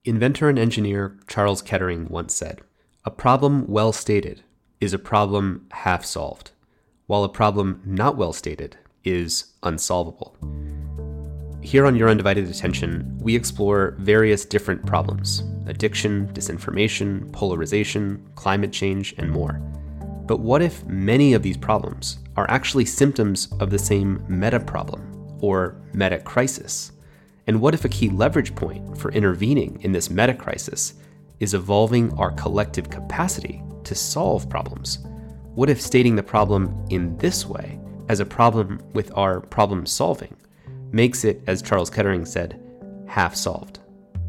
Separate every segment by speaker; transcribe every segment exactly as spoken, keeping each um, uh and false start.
Speaker 1: Inventor and engineer Charles Kettering once said, "A problem well stated is a problem half solved, while a problem not well stated is unsolvable." Here on Your Undivided Attention, we explore various different problems: addiction, disinformation, polarization, climate change, and more. But what if many of these problems are actually symptoms of the same meta-problem or meta-crisis? And what if a key leverage point for intervening in this meta-crisis is evolving our collective capacity to solve problems? What if stating the problem in this way, as a problem with our problem solving, makes it, as Charles Kettering said, half solved?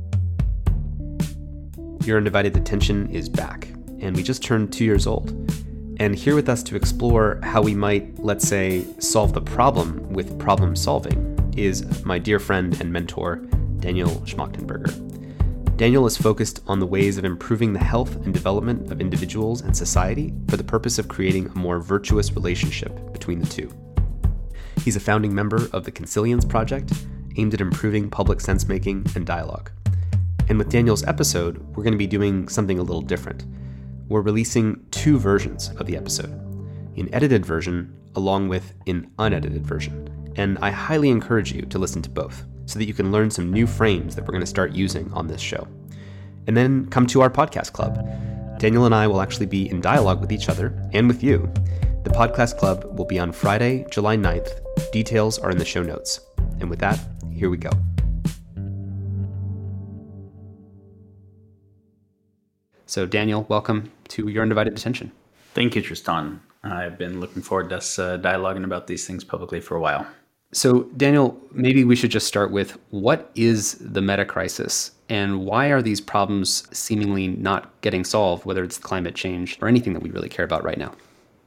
Speaker 1: Your Undivided Attention is back, and we just turned two years old. And here with us to explore how we might, let's say, solve the problem with problem solving is my dear friend and mentor, Daniel Schmachtenberger. Daniel is focused on the ways of improving the health and development of individuals and society for the purpose of creating a more virtuous relationship between the two. He's a founding member of the Consilience Project, aimed at improving public sense-making and dialogue. And with Daniel's episode, we're going to be doing something a little different. We're releasing two versions of the episode, an edited version along with an unedited version. And I highly encourage you to listen to both so that you can learn some new frames that we're going to start using on this show. And then come to our podcast club. Daniel and I will actually be in dialogue with each other and with you. The podcast club will be on Friday, July ninth. Details are in the show notes. And with that, here we go. So Daniel, welcome to Your Undivided Attention.
Speaker 2: Thank you, Tristan. I've been looking forward to us uh, dialoguing about these things publicly for a while.
Speaker 1: So Daniel, maybe we should just start with, what is the meta-crisis and why are these problems seemingly not getting solved, whether it's climate change or anything that we really care about right now?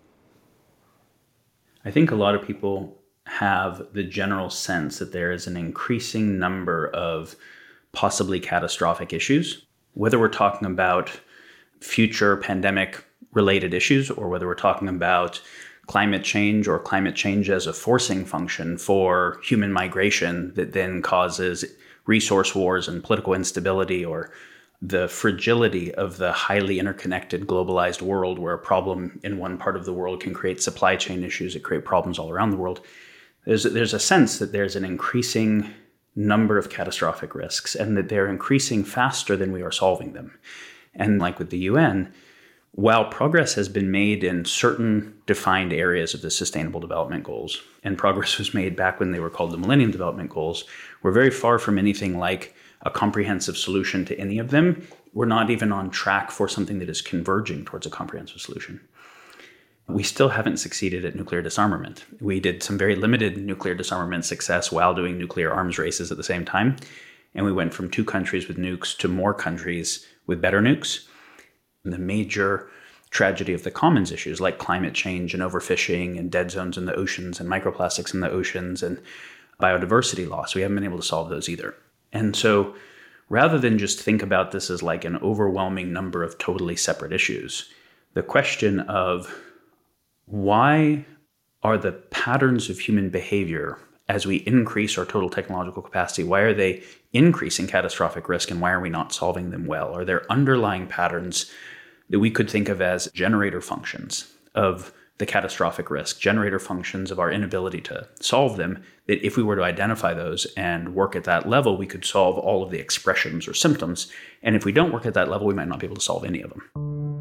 Speaker 2: I think a lot of people have the general sense that there is an increasing number of possibly catastrophic issues, whether we're talking about future pandemic related issues or whether we're talking about climate change or climate change as a forcing function for human migration that then causes resource wars and political instability, or the fragility of the highly interconnected globalized world where a problem in one part of the world can create supply chain issues that create problems all around the world. There's, there's a sense that there's an increasing number of catastrophic risks and that they're increasing faster than we are solving them. And like with the U N, while progress has been made in certain defined areas of the Sustainable Development Goals, and progress was made back when they were called the Millennium Development Goals, we're very far from anything like a comprehensive solution to any of them. We're not even on track for something that is converging towards a comprehensive solution. We still haven't succeeded at nuclear disarmament. We did some very limited nuclear disarmament success while doing nuclear arms races at the same time. And we went from two countries with nukes to more countries with better nukes. And the major tragedy of the commons issues like climate change and overfishing and dead zones in the oceans and microplastics in the oceans and biodiversity loss, we haven't been able to solve those either. And so rather than just think about this as like an overwhelming number of totally separate issues, the question of why are the patterns of human behavior as we increase our total technological capacity, why are they increasing catastrophic risk and why are we not solving them well? Are there underlying patterns that we could think of as generator functions of the catastrophic risk, generator functions of our inability to solve them, that if we were to identify those and work at that level, we could solve all of the expressions or symptoms. And if we don't work at that level, we might not be able to solve any of them.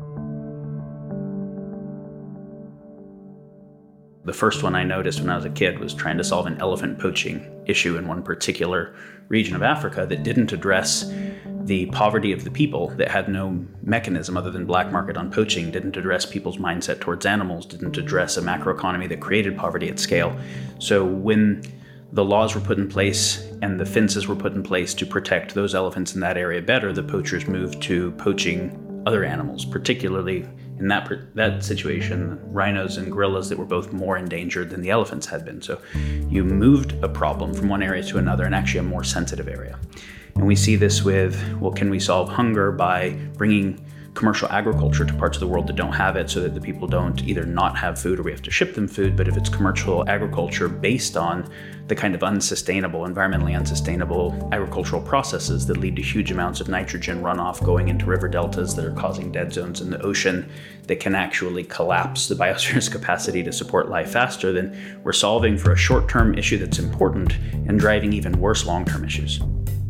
Speaker 2: The first one I noticed when I was a kid was trying to solve an elephant poaching issue in one particular region of Africa that didn't address the poverty of the people, that had no mechanism other than black market on poaching, didn't address people's mindset towards animals, didn't address a macroeconomy that created poverty at scale. So when the laws were put in place and the fences were put in place to protect those elephants in that area better, the poachers moved to poaching other animals, particularly in that that situation, rhinos and gorillas that were both more endangered than the elephants had been. So you moved a problem from one area to another, and actually a more sensitive area. And we see this with, well, can we solve hunger by bringing commercial agriculture to parts of the world that don't have it, so that the people don't either not have food or we have to ship them food. But if it's commercial agriculture based on the kind of unsustainable, environmentally unsustainable agricultural processes that lead to huge amounts of nitrogen runoff going into river deltas that are causing dead zones in the ocean that can actually collapse the biosphere's capacity to support life faster, then we're solving for a short-term issue that's important and driving even worse long-term issues.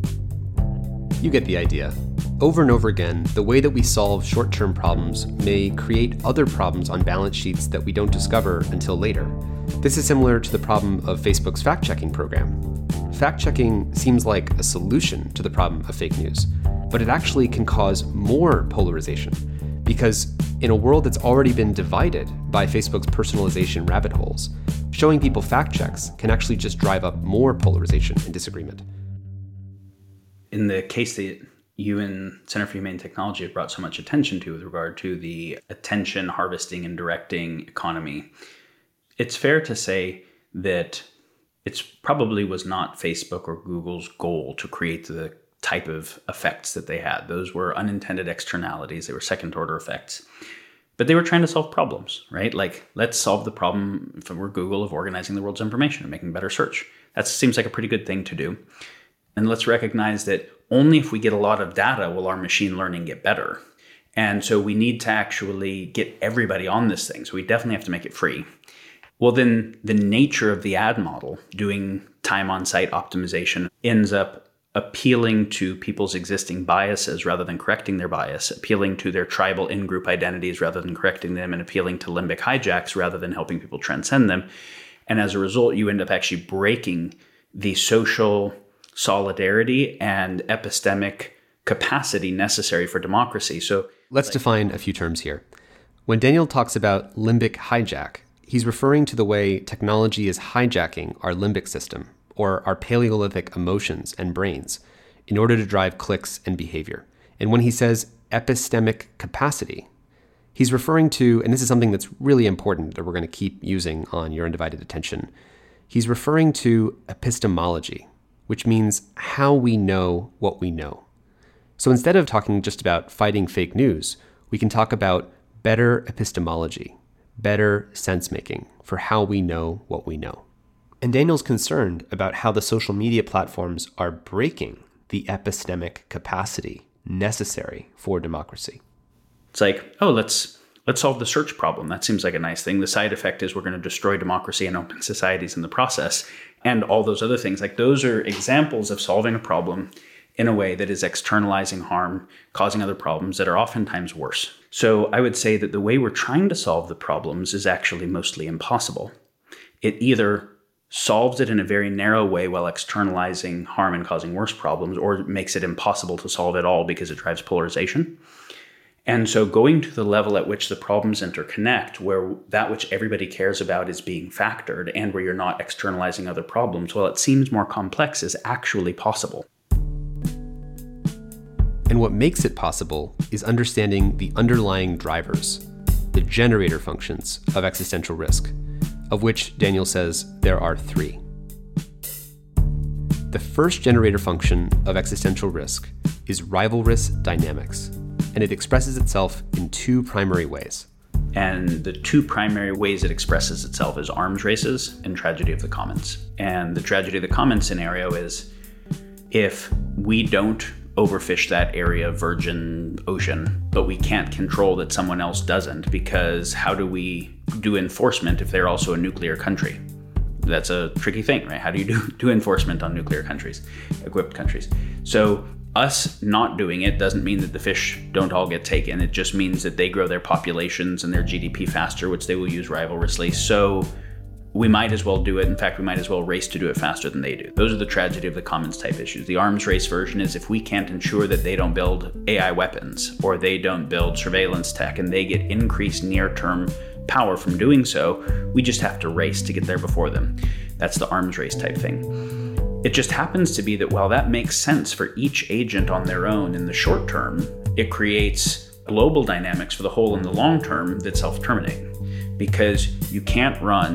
Speaker 1: You get the idea. Over and over again, the way that we solve short-term problems may create other problems on balance sheets that we don't discover until later. This is similar to the problem of Facebook's fact-checking program. Fact-checking seems like a solution to the problem of fake news, but it actually can cause more polarization, because in a world that's already been divided by Facebook's personalization rabbit holes, showing people fact checks can actually just drive up more polarization and disagreement.
Speaker 2: In the case that you and Center for Humane Technology have brought so much attention to with regard to the attention harvesting and directing economy, it's fair to say that it probably was not Facebook or Google's goal to create the type of effects that they had. Those were unintended externalities. They were second order effects. But they were trying to solve problems, right? Like, let's solve the problem, if we're Google, of organizing the world's information and making better search. That seems like a pretty good thing to do. And let's recognize that only if we get a lot of data will our machine learning get better. And so we need to actually get everybody on this thing. So we definitely have to make it free. Well, then the nature of the ad model, doing time on site optimization, ends up appealing to people's existing biases rather than correcting their bias, appealing to their tribal in-group identities rather than correcting them, and appealing to limbic hijacks rather than helping people transcend them. And as a result, you end up actually breaking the social solidarity and epistemic capacity necessary for democracy. So
Speaker 1: let's like, define a few terms here. When Daniel talks about limbic hijack, he's referring to the way technology is hijacking our limbic system, or our Paleolithic emotions and brains, in order to drive clicks and behavior. And when he says epistemic capacity, he's referring to, and this is something that's really important that we're going to keep using on Your Undivided Attention, he's referring to epistemology, which means how we know what we know. So instead of talking just about fighting fake news, we can talk about better epistemology, better sense-making for how we know what we know. And Daniel's concerned about how the social media platforms are breaking the epistemic capacity necessary for democracy.
Speaker 2: It's like, oh, let's let's solve the search problem. That seems like a nice thing. The side effect is we're going to destroy democracy and open societies in the process, and all those other things. Like, those are examples of solving a problem in a way that is externalizing harm, causing other problems that are oftentimes worse. So I would say that the way we're trying to solve the problems is actually mostly impossible. It either solves it in a very narrow way while externalizing harm and causing worse problems, or makes it impossible to solve it all because it drives polarization. And so going to the level at which the problems interconnect, where that which everybody cares about is being factored, and where you're not externalizing other problems, well, it seems more complex, is actually possible.
Speaker 1: And what makes it possible is understanding the underlying drivers, the generator functions of existential risk, of which Daniel says there are three. The first generator function of existential risk is rivalrous dynamics, and it expresses itself in two primary ways.
Speaker 2: And the two primary ways it expresses itself is arms races and tragedy of the commons. And the tragedy of the commons scenario is, if we don't overfish that area of virgin ocean, but we can't control that someone else doesn't, because how do we do enforcement if they're also a nuclear country? That's a tricky thing, right? How do you do, do enforcement on nuclear countries, equipped countries? So us not doing it doesn't mean that the fish don't all get taken. It just means that they grow their populations and their G D P faster, which they will use rivalrously. So we might as well do it. In fact, we might as well race to do it faster than they do. Those are the tragedy of the commons type issues. The arms race version is, if we can't ensure that they don't build A I weapons, or they don't build surveillance tech, and they get increased near-term power from doing so, we just have to race to get there before them. That's the arms race type thing. It just happens to be that while that makes sense for each agent on their own in the short term, it creates global dynamics for the whole in the long term that self-terminate. Because you can't run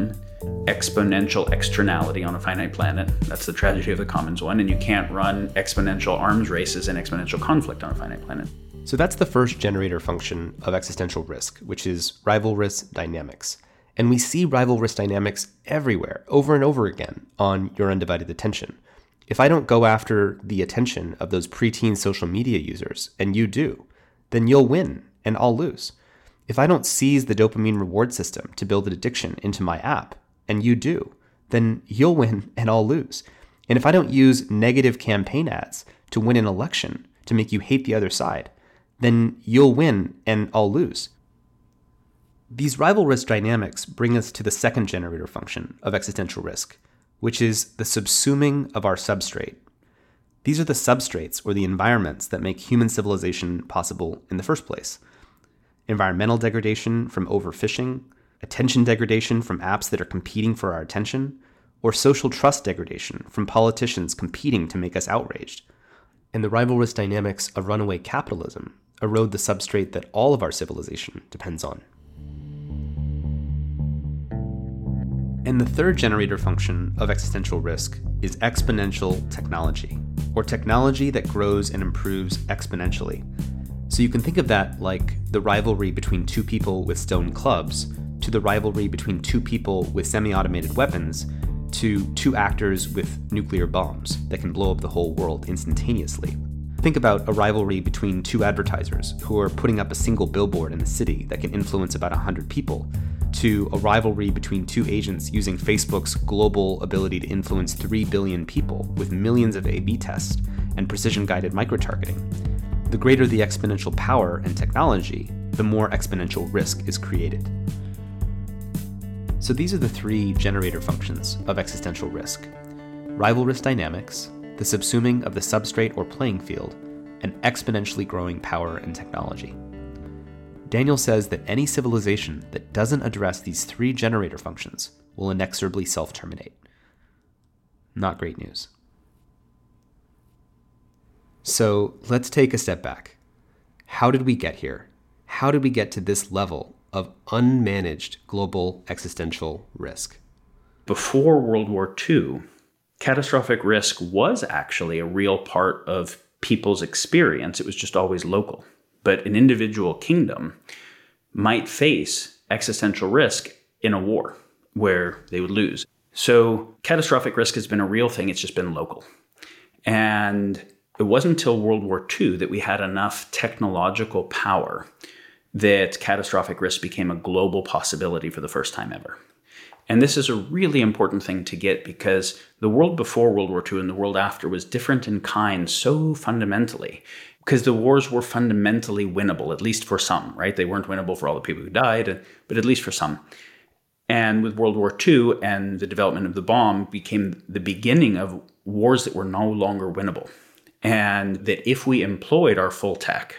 Speaker 2: exponential externality on a finite planet. That's the tragedy of the commons one. And you can't run exponential arms races and exponential conflict on a finite planet.
Speaker 1: So that's the first generator function of existential risk, which is rival risk dynamics. And we see rival risk dynamics everywhere, over and over again, on Your Undivided Attention. If I don't go after the attention of those preteen social media users, and you do, then you'll win and I'll lose. If I don't seize the dopamine reward system to build an addiction into my app, and you do, then you'll win and I'll lose. And if I don't use negative campaign ads to win an election, to make you hate the other side, then you'll win and I'll lose. These rival risk dynamics bring us to the second generator function of existential risk, which is the subsuming of our substrate. These are the substrates or the environments that make human civilization possible in the first place. Environmental degradation from overfishing, attention degradation from apps that are competing for our attention, or social trust degradation from politicians competing to make us outraged. And the rival risk dynamics of runaway capitalism erode the substrate that all of our civilization depends on. And the third generator function of existential risk is exponential technology, or technology that grows and improves exponentially. So you can think of that like the rivalry between two people with stone clubs, to the rivalry between two people with semi-automated weapons, to two actors with nuclear bombs that can blow up the whole world instantaneously. Think about a rivalry between two advertisers who are putting up a single billboard in the city that can influence about one hundred people, to a rivalry between two agents using Facebook's global ability to influence three billion people with millions of A B tests and precision-guided micro-targeting. The greater the exponential power and technology, the more exponential risk is created. So these are the three generator functions of existential risk: rival risk dynamics, the subsuming of the substrate or playing field, and exponentially growing power and technology. Daniel says that any civilization that doesn't address these three generator functions will inexorably self-terminate. Not great news. So let's take a step back. How did we get here? How did we get to this level of unmanaged global existential risk?
Speaker 2: Before World War Two, catastrophic risk was actually a real part of people's experience. It was just always local. But an individual kingdom might face existential risk in a war where they would lose. So catastrophic risk has been a real thing. It's just been local. And it wasn't until World War Two that we had enough technological power that catastrophic risk became a global possibility for the first time ever. And this is a really important thing to get, because the world before World War Two and the world after was different in kind so fundamentally, because the wars were fundamentally winnable, at least for some, right? They weren't winnable for all the people who died, but at least for some. And with World War Two and the development of the bomb became the beginning of wars that were no longer winnable. And that if we employed our full tech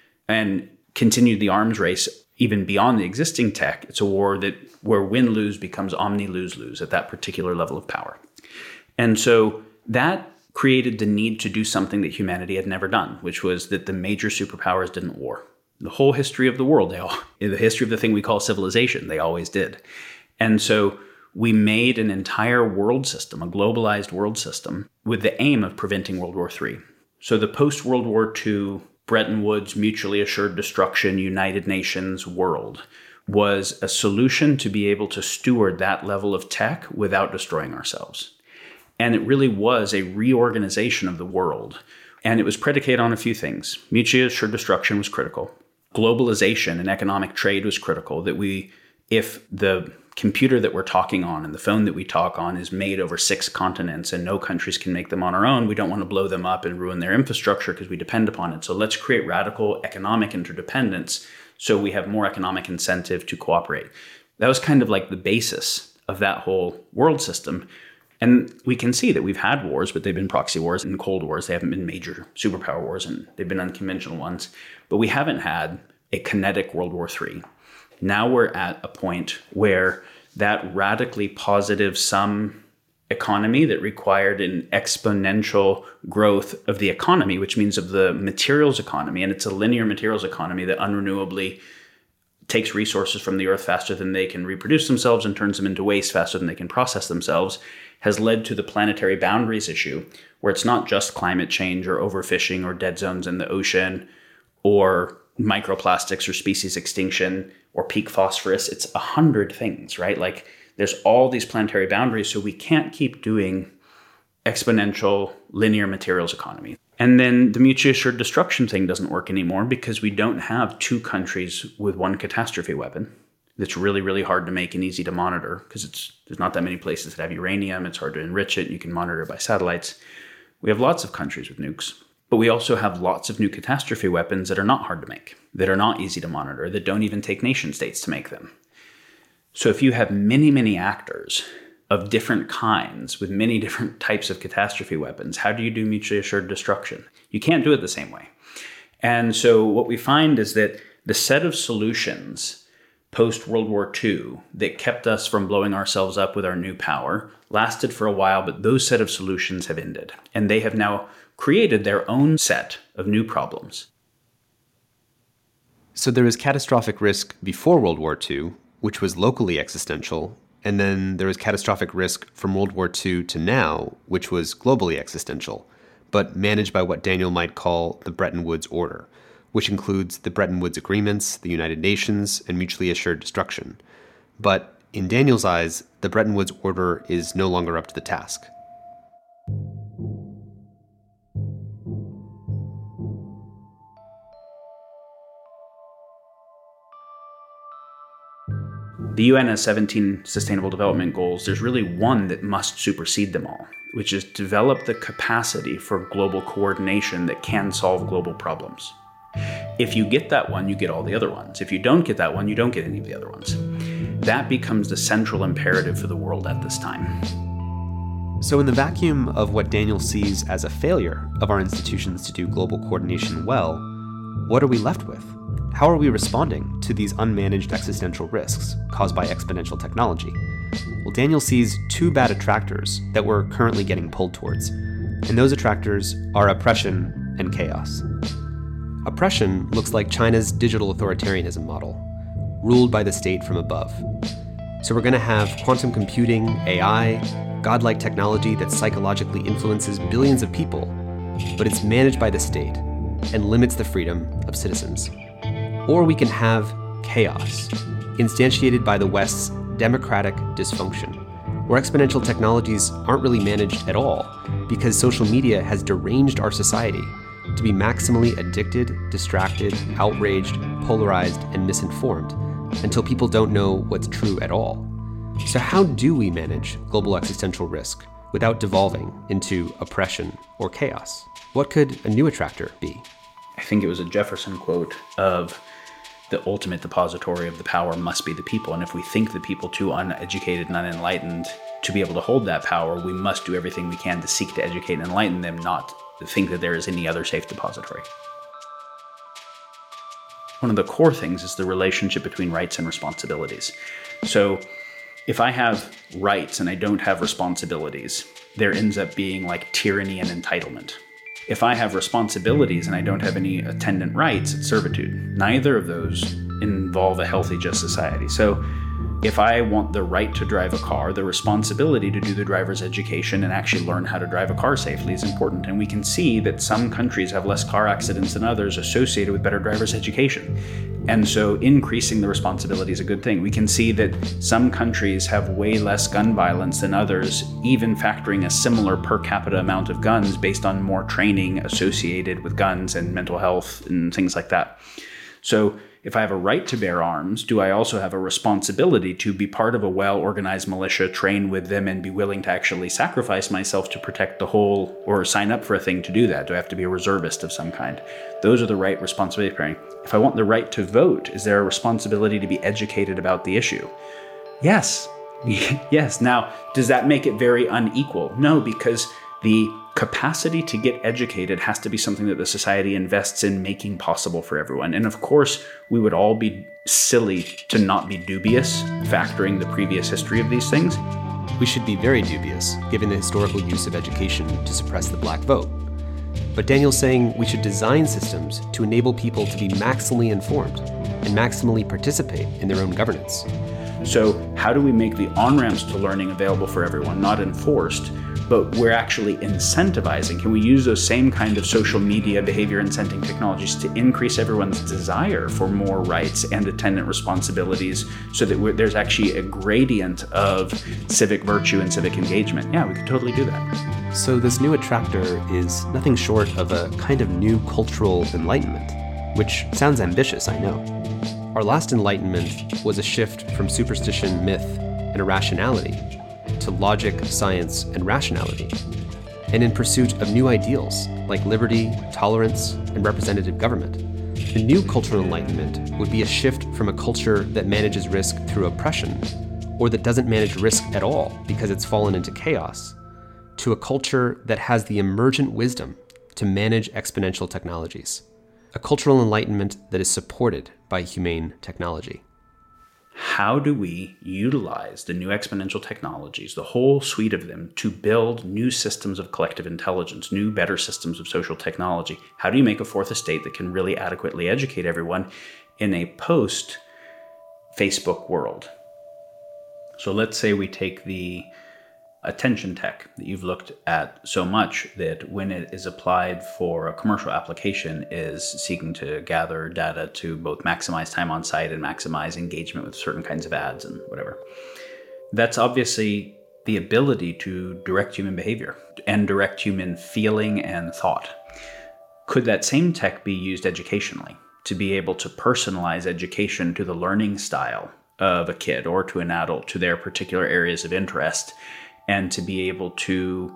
Speaker 2: and continued the arms race even beyond the existing tech, it's a war that where win-lose becomes omni-lose-lose at that particular level of power. And so that created the need to do something that humanity had never done, which was that the major superpowers didn't war. The whole history of the world, they all, in the history of the thing we call civilization, they always did. And so we made an entire world system, a globalized world system, with the aim of preventing World War Three. So the post-World War Two Bretton Woods mutually assured destruction, United Nations world was a solution to be able to steward that level of tech without destroying ourselves. And it really was a reorganization of the world. And it was predicated on a few things. Mutually assured destruction was critical. Globalization and economic trade was critical. That we, if the computer that we're talking on and the phone that we talk on is made over six continents and no countries can make them on our own, we don't want to blow them up and ruin their infrastructure because we depend upon it. So let's create radical economic interdependence so we have more economic incentive to cooperate. That was kind of like the basis of that whole world system. And we can see that we've had wars, but they've been proxy wars and Cold Wars. They haven't been major superpower wars, and they've been unconventional ones. But we haven't had a kinetic World War Three. Now we're at a point where that radically positive sum economy that required an exponential growth of the economy, which means of the materials economy, and it's a linear materials economy that unrenewably takes resources from the earth faster than they can reproduce themselves and turns them into waste faster than they can process themselves, has led to the planetary boundaries issue, where it's not just climate change or overfishing or dead zones in the ocean or microplastics or species extinction or peak phosphorus. It's a hundred things, right? Like there's all these planetary boundaries, so we can't keep doing exponential linear materials economy. And then the mutually assured destruction thing doesn't work anymore because we don't have two countries with one catastrophe weapon. That's really, really hard to make and easy to monitor because it's there's not that many places that have uranium. It's hard to enrich it. You can monitor it by satellites. We have lots of countries with nukes, but we also have lots of new catastrophe weapons that are not hard to make, that are not easy to monitor, that don't even take nation states to make them. So if you have many, many actors of different kinds with many different types of catastrophe weapons, how do you do mutually assured destruction? You can't do it the same way. And so what we find is that the set of solutions post-World War Two that kept us from blowing ourselves up with our new power lasted for a while, but those set of solutions have ended. And they have now created their own set of new problems.
Speaker 1: So there was catastrophic risk before World War Two, which was locally existential, and then there was catastrophic risk from World War Two to now, which was globally existential, but managed by what Daniel might call the Bretton Woods order, which includes the Bretton Woods agreements, the United Nations, and mutually assured destruction. But in Daniel's eyes, the Bretton Woods order is no longer up to the task.
Speaker 2: The U N has seventeen Sustainable Development Goals. There's really one that must supersede them all, which is develop the capacity for global coordination that can solve global problems. If you get that one, you get all the other ones. If you don't get that one, you don't get any of the other ones. That becomes the central imperative for the world at this time.
Speaker 1: So in the vacuum of what Daniel sees as a failure of our institutions to do global coordination well, what are we left with? How are we responding to these unmanaged existential risks caused by exponential technology? Well, Daniel sees two bad attractors that we're currently getting pulled towards, and those attractors are oppression and chaos. Oppression looks like China's digital authoritarianism model, ruled by the state from above. So we're going to have quantum computing, A I, godlike technology that psychologically influences billions of people, but it's managed by the state and limits the freedom of citizens. Or we can have chaos, instantiated by the West's democratic dysfunction, where exponential technologies aren't really managed at all because social media has deranged our society to be maximally addicted, distracted, outraged, polarized, and misinformed until people don't know what's true at all. So how do we manage global existential risk without devolving into oppression or chaos? What could a new attractor be?
Speaker 2: I think it was a Jefferson quote of the ultimate depository of the power must be the people. And if we think the people too uneducated and unenlightened to be able to hold that power, we must do everything we can to seek to educate and enlighten them, not to think that there is any other safe depository. One of the core things is the relationship between rights and responsibilities. So if I have rights and I don't have responsibilities, there ends up being like tyranny and entitlement. If I have responsibilities and I don't have any attendant rights, it's servitude. Neither of those involve a healthy, just society. So if I want the right to drive a car, the responsibility to do the driver's education and actually learn how to drive a car safely is important. And we can see that some countries have less car accidents than others associated with better driver's education. And so increasing the responsibility is a good thing. We can see that some countries have way less gun violence than others, even factoring a similar per capita amount of guns based on more training associated with guns and mental health and things like that. So if I have a right to bear arms, do I also have a responsibility to be part of a well-organized militia, train with them, and be willing to actually sacrifice myself to protect the whole, or sign up for a thing to do that? Do I have to be a reservist of some kind? Those are the right responsibilities. If I want the right to vote, is there a responsibility to be educated about the issue? Yes. Yes. Now, does that make it very unequal? No, because the capacity to get educated has to be something that the society invests in making possible for everyone. And of course, we would all be silly to not be dubious, factoring the previous history of these things.
Speaker 1: We should be very dubious, given the historical use of education to suppress the black vote. But Daniel's saying we should design systems to enable people to be maximally informed and maximally participate in their own governance.
Speaker 2: So how do we make the on-ramps to learning available for everyone, not enforced, but we're actually incentivizing? Can we use those same kind of social media behavior incenting technologies to increase everyone's desire for more rights and attendant responsibilities so that we're, there's actually a gradient of civic virtue and civic engagement? Yeah, we could totally do that.
Speaker 1: So this new attractor is nothing short of a kind of new cultural enlightenment, which sounds ambitious, I know. Our last enlightenment was a shift from superstition, myth, and irrationality to logic, science, and rationality, and in pursuit of new ideals like liberty, tolerance, and representative government. The new cultural enlightenment would be a shift from a culture that manages risk through oppression, or that doesn't manage risk at all because it's fallen into chaos, to a culture that has the emergent wisdom to manage exponential technologies. A cultural enlightenment that is supported by humane technology.
Speaker 2: How do we utilize the new exponential technologies, the whole suite of them, to build new systems of collective intelligence, new, better systems of social technology? How do you make a fourth estate that can really adequately educate everyone in a post-Facebook world? So let's say we take the attention tech that you've looked at so much that when it is applied for a commercial application is seeking to gather data to both maximize time on site and maximize engagement with certain kinds of ads and whatever. That's obviously the ability to direct human behavior and direct human feeling and thought. Could that same tech be used educationally to be able to personalize education to the learning style of a kid or to an adult, to their particular areas of interest, and to be able to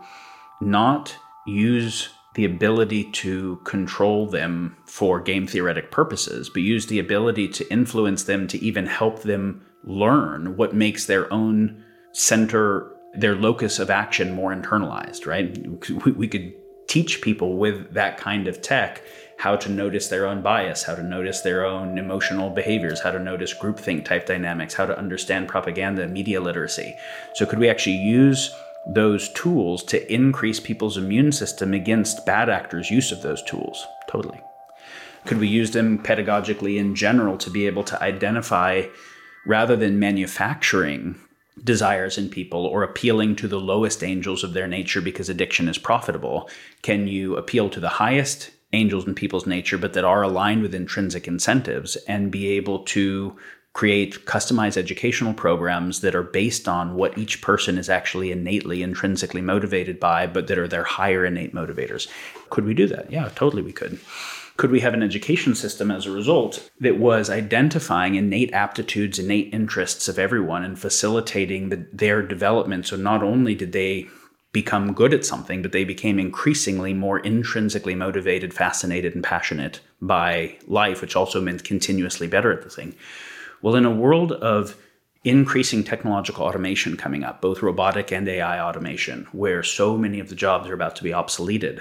Speaker 2: not use the ability to control them for game theoretic purposes, but use the ability to influence them to even help them learn what makes their own center, their locus of action more internalized, right? We could teach people with that kind of tech how to notice their own bias, how to notice their own emotional behaviors, how to notice groupthink type dynamics, how to understand propaganda and media literacy. So could we actually use those tools to increase people's immune system against bad actors' use of those tools? Totally. Could we use them pedagogically in general to be able to identify, rather than manufacturing desires in people or appealing to the lowest angels of their nature because addiction is profitable, can you appeal to the highest angels in people's nature, but that are aligned with intrinsic incentives, and be able to create customized educational programs that are based on what each person is actually innately, intrinsically motivated by, but that are their higher innate motivators? Could we do that? Yeah, totally we could. Could we have an education system as a result that was identifying innate aptitudes, innate interests of everyone and facilitating the, their development? So not only did they become good at something, but they became increasingly more intrinsically motivated, fascinated, and passionate by life, which also meant continuously better at the thing. Well, in a world of increasing technological automation coming up, both robotic and A I automation, where so many of the jobs are about to be obsoleted,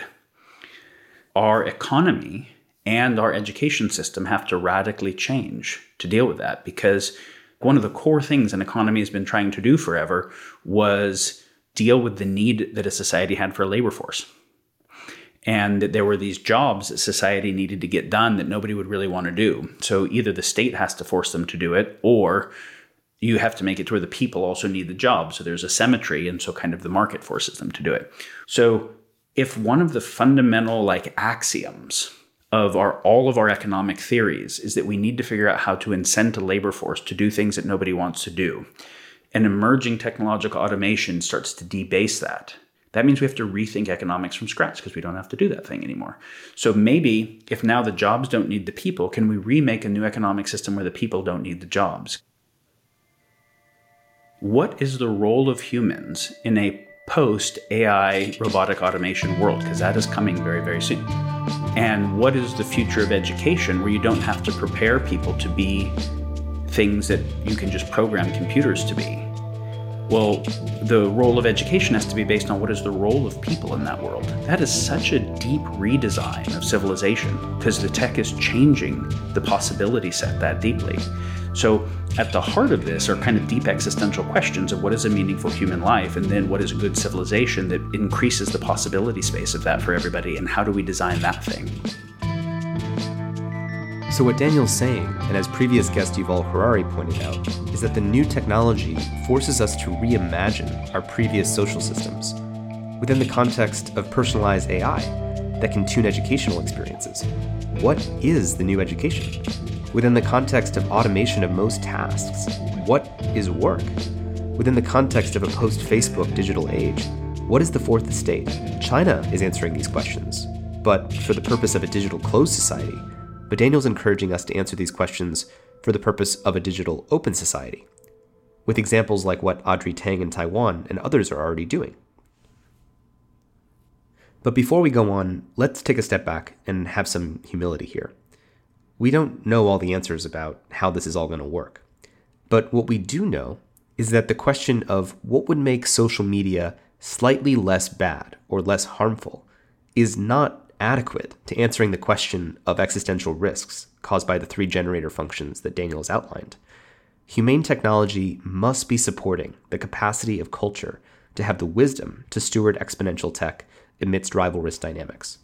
Speaker 2: our economy and our education system have to radically change to deal with that, because one of the core things an economy has been trying to do forever was deal with the need that a society had for a labor force. And that there were these jobs that society needed to get done that nobody would really want to do. So either the state has to force them to do it, or you have to make it to where the people also need the job. So there's a symmetry, and so kind of the market forces them to do it. So if one of the fundamental like axioms of our all of our economic theories is that we need to figure out how to incent a labor force to do things that nobody wants to do, and emerging technological automation starts to debase that, that means we have to rethink economics from scratch because we don't have to do that thing anymore. So maybe if now the jobs don't need the people, can we remake a new economic system where the people don't need the jobs? What is the role of humans in a post-A I robotic automation world? Because that is coming very, very soon. And what is the future of education where you don't have to prepare people to be things that you can just program computers to be? Well, the role of education has to be based on what is the role of people in that world. That is such a deep redesign of civilization because the tech is changing the possibility set that deeply. So at the heart of this are kind of deep existential questions of what is a meaningful human life, and then what is a good civilization that increases the possibility space of that for everybody, and how do we design that thing?
Speaker 1: So what Daniel's saying, and as previous guest Yuval Harari pointed out, is that the new technology forces us to reimagine our previous social systems within the context of personalized A I that can tune educational experiences. What is the new education? Within the context of automation of most tasks, what is work? Within the context of a post-Facebook digital age, what is the fourth estate? China is answering these questions, but for the purpose of a digital closed society. But Daniel's encouraging us to answer these questions for the purpose of a digital open society, with examples like what Audrey Tang in Taiwan and others are already doing. But before we go on, let's take a step back and have some humility here. We don't know all the answers about how this is all going to work. But what we do know is that the question of what would make social media slightly less bad or less harmful is not adequate to answering the question of existential risks caused by the three generator functions that Daniel has outlined. Humane technology must be supporting the capacity of culture to have the wisdom to steward exponential tech amidst rival risk dynamics.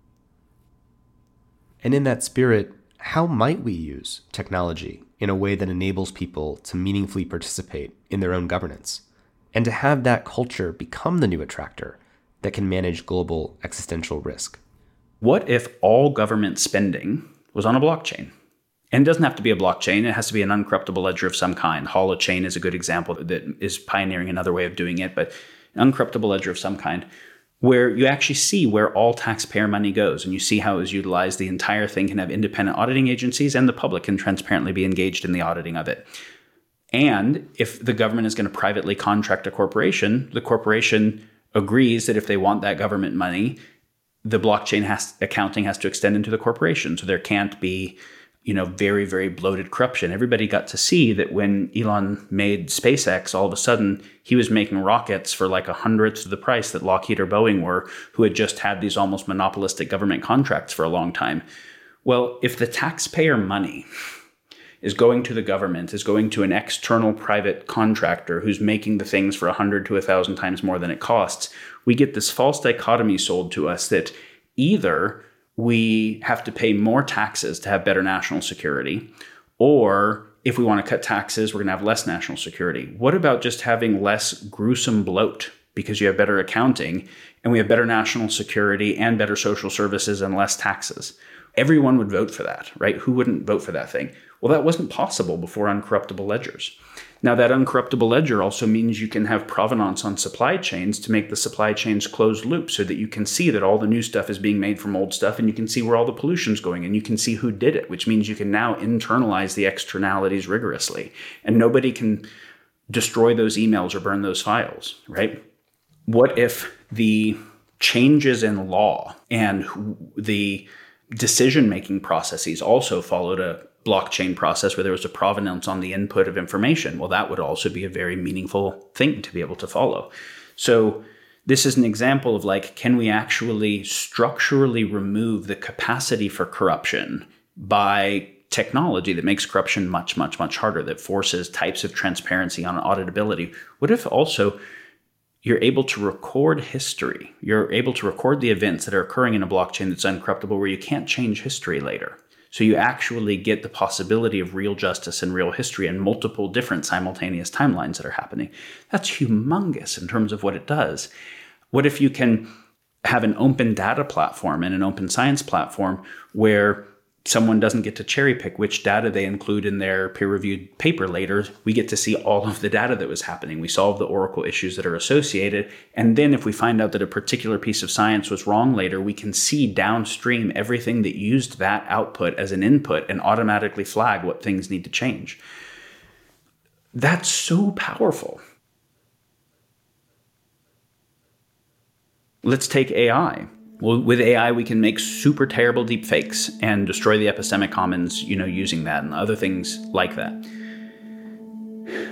Speaker 1: And in that spirit, how might we use technology in a way that enables people to meaningfully participate in their own governance, and to have that culture become the new attractor that can manage global existential risk?
Speaker 2: What if all government spending was on a blockchain? And it doesn't have to be a blockchain. It has to be an uncorruptible ledger of some kind. Holochain is a good example that is pioneering another way of doing it, but an uncorruptible ledger of some kind where you actually see where all taxpayer money goes and you see how it is utilized. The entire thing can have independent auditing agencies and the public can transparently be engaged in the auditing of it. And if the government is going to privately contract a corporation, the corporation agrees that if they want that government money, the blockchain has accounting has to extend into the corporation. So there can't be, you know, very, very bloated corruption. Everybody got to see that when Elon made SpaceX, all of a sudden he was making rockets for like a hundredth of the price that Lockheed or Boeing were, who had just had these almost monopolistic government contracts for a long time. Well, if the taxpayer money is going to the government, is going to an external private contractor who's making the things for a hundred to a thousand times more than it costs, we get this false dichotomy sold to us that either we have to pay more taxes to have better national security, or if we want to cut taxes, we're going to have less national security. What about just having less gruesome bloat because you have better accounting and we have better national security and better social services and less taxes? Everyone would vote for that, right? Who wouldn't vote for that thing? Well, that wasn't possible before uncorruptible ledgers. Now, that uncorruptible ledger also means you can have provenance on supply chains to make the supply chains closed loop so that you can see that all the new stuff is being made from old stuff and you can see where all the pollution's going and you can see who did it, which means you can now internalize the externalities rigorously and nobody can destroy those emails or burn those files, right? What if the changes in law and the decision-making processes also followed a blockchain process where there was a provenance on the input of information? Well, that would also be a very meaningful thing to be able to follow. So this is an example of like, can we actually structurally remove the capacity for corruption by technology that makes corruption much, much, much harder, that forces types of transparency on auditability? What if also you're able to record history? You're able to record the events that are occurring in a blockchain that's uncorruptible where you can't change history later. So you actually get the possibility of real justice and real history and multiple different simultaneous timelines that are happening. That's humongous in terms of what it does. What if you can have an open data platform and an open science platform where someone doesn't get to cherry pick which data they include in their peer-reviewed paper later? We get to see all of the data that was happening. We solve the Oracle issues that are associated. And then if we find out that a particular piece of science was wrong later, we can see downstream everything that used that output as an input and automatically flag what things need to change. That's so powerful. Let's take A I. Well, with A I, we can make super terrible deep fakes and destroy the epistemic commons, you know, using that and other things like that.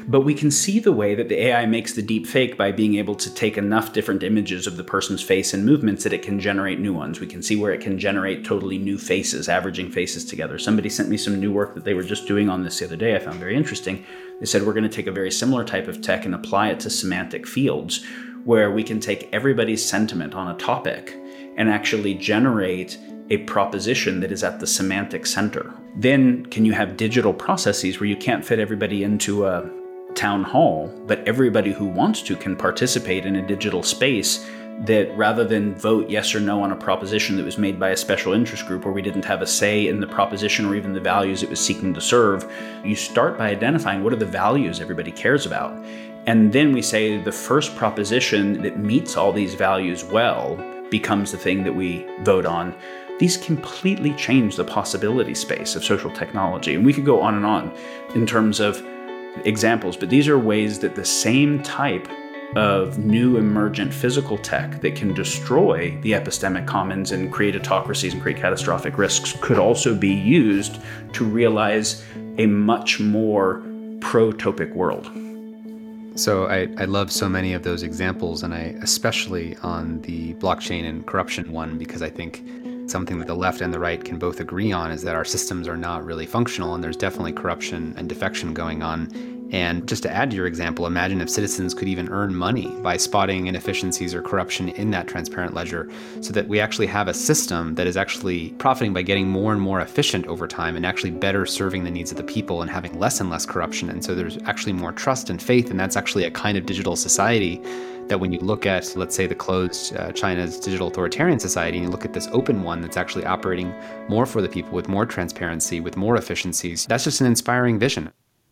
Speaker 2: But we can see the way that the A I makes the deep fake by being able to take enough different images of the person's face and movements that it can generate new ones. We can see where it can generate totally new faces, averaging faces together. Somebody sent me some new work that they were just doing on this the other day I found very interesting. They said we're going to take a very similar type of tech and apply it to semantic fields, where we can take everybody's sentiment on a topic and actually generate a proposition that is at the semantic center. Then can you have digital processes where you can't fit everybody into a town hall, but everybody who wants to can participate in a digital space that rather than vote yes or no on a proposition that was made by a special interest group where we didn't have a say in the proposition or even the values it was seeking to serve, you start by identifying what are the values everybody cares about. And then we say the first proposition that meets all these values well becomes the thing that we vote on. These completely change the possibility space of social technology. And we could go on and on in terms of examples, but these are ways that the same type of new emergent physical tech that can destroy the epistemic commons and create autocracies and create catastrophic risks could also be used to realize a much more protopic world.
Speaker 1: So I, I love so many of those examples, and I especially on the blockchain and corruption one, because I think something that the left and the right can both agree on is that our systems are not really functional, and there's definitely corruption and defection going on. And just to add to your example, imagine if citizens could even earn money by spotting inefficiencies or corruption in that transparent ledger, so that we actually have a system that is actually profiting by getting more and more efficient over time and actually better serving the needs of the people and having less and less corruption. And so there's actually more trust and faith, and that's actually a kind of digital society that when you look at, let's say, the closed uh, China's digital authoritarian society, and you look at this open one that's actually operating more for the people with more transparency, with more efficiencies, that's just an inspiring vision.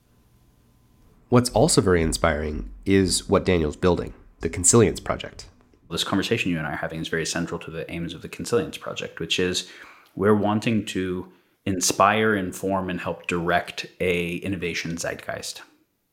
Speaker 1: What's also very inspiring is what Daniel's building, the Consilience Project.
Speaker 2: This conversation you and I are having is very central to the aims of the Consilience Project, which is we're wanting to inspire, inform, and help direct a innovation zeitgeist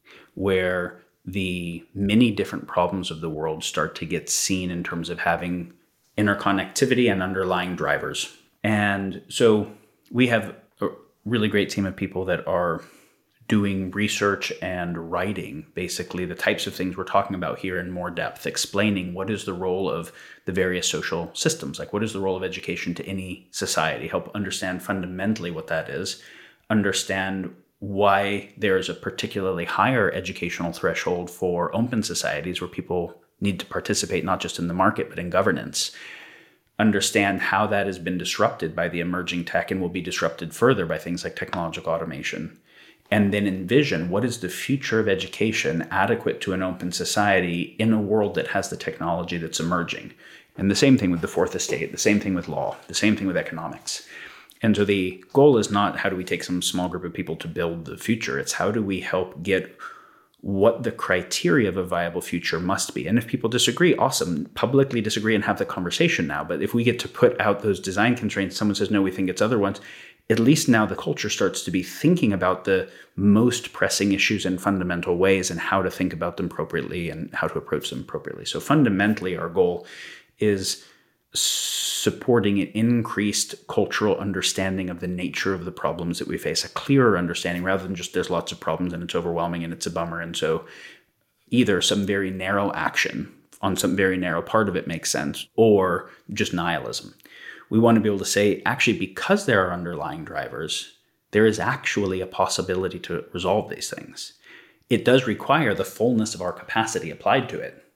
Speaker 2: where the many different problems of the world start to get seen in terms of having interconnectivity and underlying drivers. And so we have a really great team of people that are doing research and writing basically the types of things we're talking about here in more depth, explaining what is the role of the various social systems, like what is the role of education to any society, help understand fundamentally what that is, understand why there's a particularly higher educational threshold for open societies where people need to participate not just in the market, but in governance. Understand how that has been disrupted by the emerging tech and will be disrupted further by things like technological automation. And then envision what is the future of education adequate to an open society in a world that has the technology that's emerging. And the same thing with the fourth estate, the same thing with law, the same thing with economics. And so the goal is not how do we take some small group of people to build the future. It's how do we help get what the criteria of a viable future must be. And if people disagree, awesome, publicly disagree and have the conversation now. But if we get to put out those design constraints, someone says, no, we think it's other ones, at least now the culture starts to be thinking about the most pressing issues in fundamental ways and how to think about them appropriately and how to approach them appropriately. So fundamentally, our goal is supporting an increased cultural understanding of the nature of the problems that we face, a clearer understanding rather than just there's lots of problems and it's overwhelming and it's a bummer. And so either some very narrow action on some very narrow part of it makes sense or just nihilism. We want to be able to say, actually, because there are underlying drivers, there is actually a possibility to resolve these things. It does require the fullness of our capacity applied to it.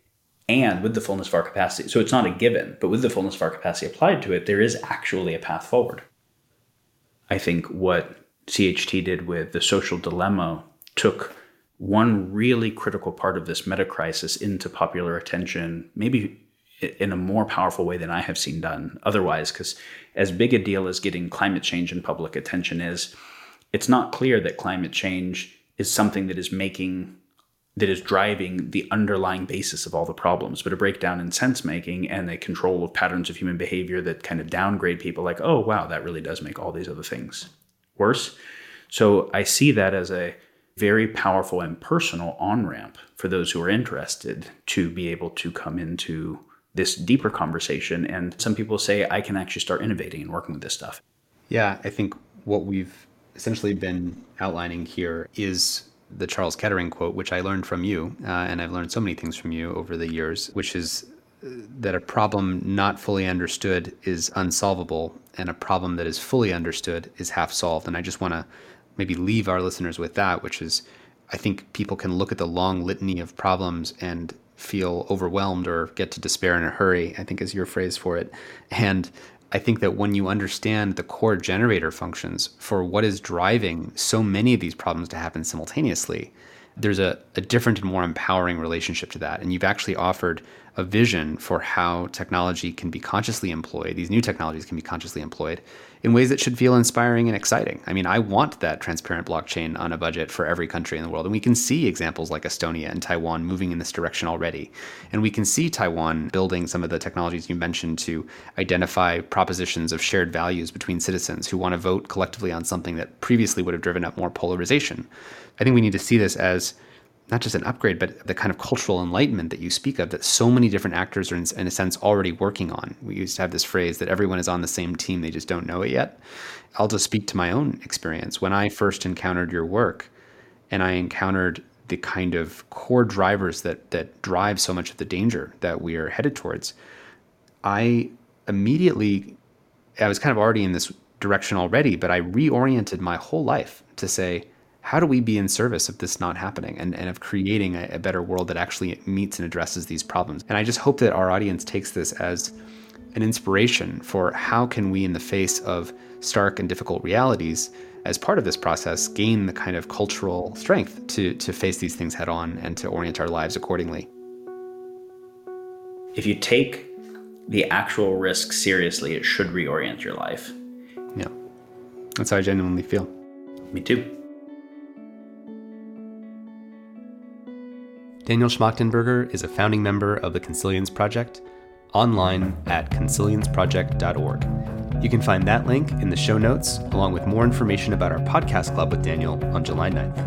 Speaker 2: And with the fullness of our capacity, so it's not a given, but with the fullness of our capacity applied to it, there is actually a path forward. I think what C H T did with the social dilemma took one really critical part of this meta crisis into popular attention, maybe in a more powerful way than I have seen done otherwise, because as big a deal as getting climate change in public attention is, it's not clear that climate change is something that is making, that is driving the underlying basis of all the problems, but a breakdown in sense making and a control of patterns of human behavior that kind of downgrade people like, oh, wow, that really does make all these other things worse. So I see that as a very powerful and personal on-ramp for those who are interested to be able to come into this deeper conversation. And some people say, I can actually start innovating and working with this stuff.
Speaker 1: Yeah, I think what we've essentially been outlining here is the Charles Kettering quote, which I learned from you, uh, and I've learned so many things from you over the years, which is that a problem not fully understood is unsolvable, and a problem that is fully understood is half solved. And I just want to maybe leave our listeners with that, which is, I think people can look at the long litany of problems and feel overwhelmed or get to despair in a hurry, I think is your phrase for it. And I think that when you understand the core generator functions for what is driving so many of these problems to happen simultaneously, there's a, a different and more empowering relationship to that. And you've actually offered a vision for how technology can be consciously employed, these new technologies can be consciously employed in ways that should feel inspiring and exciting. I mean, I want that transparent blockchain on a budget for every country in the world. And we can see examples like Estonia and Taiwan moving in this direction already. And we can see Taiwan building some of the technologies you mentioned to identify propositions of shared values between citizens who want to vote collectively on something that previously would have driven up more polarization. I think we need to see this as not just an upgrade, but the kind of cultural enlightenment that you speak of that so many different actors are in, in a sense already working on. We used to have this phrase that everyone is on the same team, they just don't know it yet. I'll just speak to my own experience. When I first encountered your work and I encountered the kind of core drivers that that drive so much of the danger that we are headed towards, I immediately, I was kind of already in this direction already, but I reoriented my whole life to say, how do we be in service of this not happening and, and of creating a, a better world that actually meets and addresses these problems? And I just hope that our audience takes this as an inspiration for how can we, in the face of stark and difficult realities, as part of this process, gain the kind of cultural strength to, to face these things head on and to orient our lives accordingly.
Speaker 2: If you take the actual risk seriously, it should reorient your life.
Speaker 1: Yeah, that's how I genuinely feel.
Speaker 2: Me too.
Speaker 1: Daniel Schmachtenberger is a founding member of the Consilience Project, online at consilience project dot org. You can find that link in the show notes, along with more information about our podcast club with Daniel on July ninth.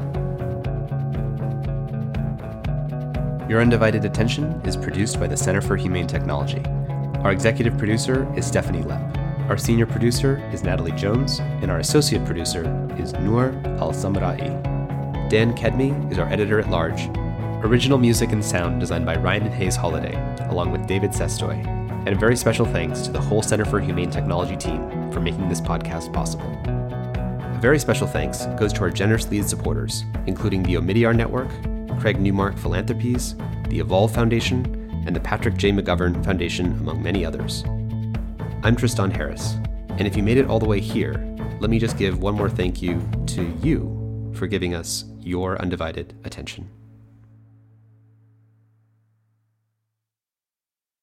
Speaker 1: Your Undivided Attention is produced by the Center for Humane Technology. Our executive producer is Stephanie Lepp. Our senior producer is Natalie Jones, and our associate producer is Noor Al-Samra'i. Dan Kedmi is our editor-at-large. Original music and sound designed by Ryan and Hayes Holiday, along with David Sestoy. And a very special thanks to the whole Center for Humane Technology team for making this podcast possible. A very special thanks goes to our generous lead supporters, including the Omidyar Network, Craig Newmark Philanthropies, the Evolve Foundation, and the Patrick J. McGovern Foundation, among many others. I'm Tristan Harris, and if you made it all the way here, let me just give one more thank you to you for giving us your undivided attention.